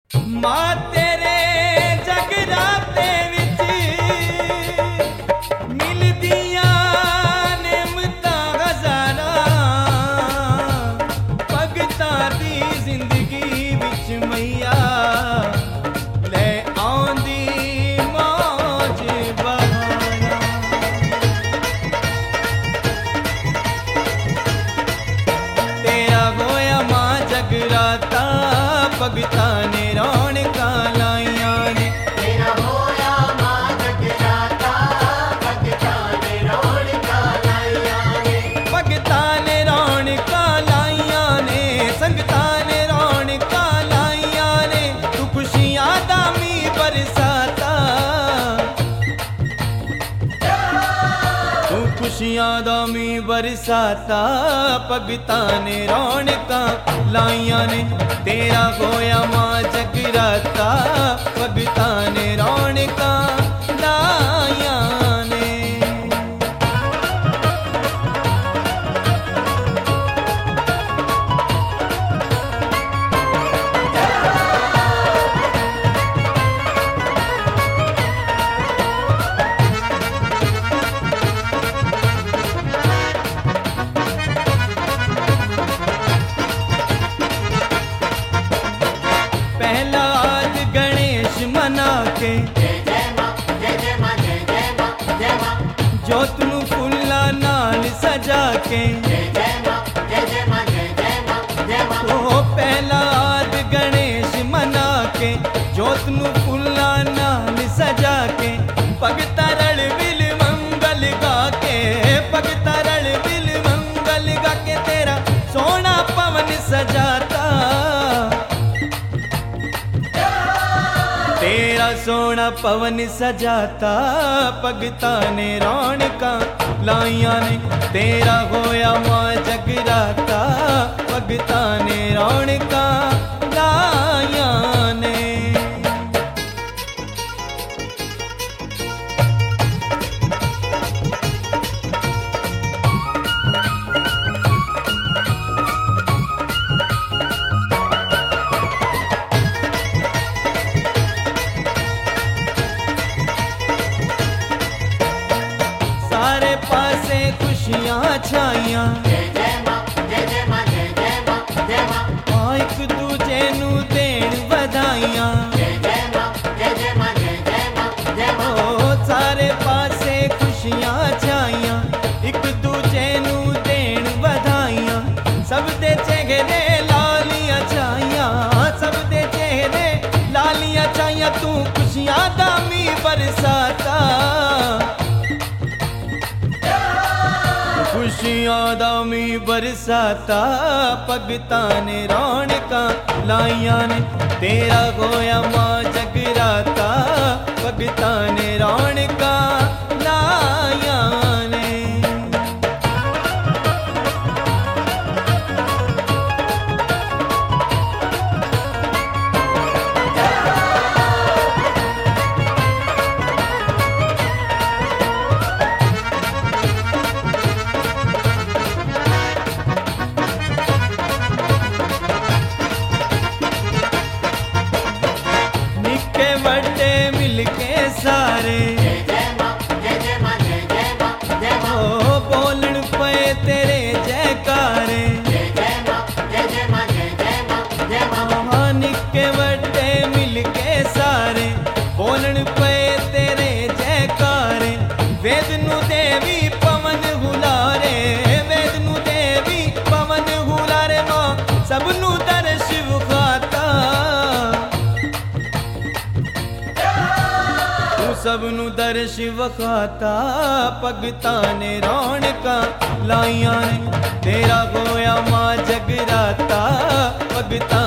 मां तेरे जगराते विच मिलदियां नेमतां हज़ारां, भगतां दी जिंदगी विच मैया ले आउंदी मौज बहारां। तेरा होया मां जगराता, भगतां ने रौनकां लाइयां ने। तेरा होया मां जगराता, भगतां ने रौनकां लाइयां ने। भगतां ने रौनकां लाइयां ने, संगतां ने रौनकां लाइयां ने। तू खुशियां दा मींह बरसाता, तू खुशियां दा मींह बरसाता, भगतां ने रौनकां लाइयां ने। तेरा होया मां जगराता, भगतां ने रौनकां लाइयां ने। पहला आज गणेश मना के, जय जय मां, जय जय मां, जय जय मां, जय मां। जोत नू फुल्ला नाल सजा के। जय जय मां, जय जय मां, जय जय मां, जय मां। ओ पहला आज गणेश मना के, जोत नू फुल्ला नाल सजा के। भगता रल विल मंगल गा के, भगता रल विल मंगल गा के। तेरा सोना पवन सजाता, तेरा सोना पवन सजाता, भगतां ने रौनकां लाइयां ने। तेरा होया मां जगराता, भगतां ने रौनकां लाइयां ने। सारे पासे खुशियां छाइयां, जय जय मां, जय जय मां, जय जय मां, जय मां। एक दूजे नू देण बधाइयां। जय जय मां, जय जय मां, जय जय मां, जय मां। ओ सारे पासे खुशियां छाइयां, एक दूजे नू देण बधाइयां। सब दे चेहरे लालियां छाइयां, सब दे चेहरे लालियां छाइयां। तू खुशियां दा मींह बरसाता, खुशियां दा मींह बरसाता, भगतां ने रौनकां लाइयां ने। तेरा होया मां जगराता, भगतां ने रौनकां लाइयां ने। निक्के बड़े मिलके सारे, जय जय मां, जय जय मां, जय जय मां, जय मां। ओ बोलन पे तेरे जयकारे। जय जय मां, जय जय मां, जय जय मां, जय मां। हाँ निक्के बड़े मिलके सारे, बोलन पे तेरे जयकारे। वेद नू देवी पवन हुलारे, वेद नू देवी पवन हुलारे। मां सबनू दर्श विखाता, तू सबनू दर्श विखाता, भगतां ने रौनकां लाइयां ने। तेरा होया मां जगराता, भगतां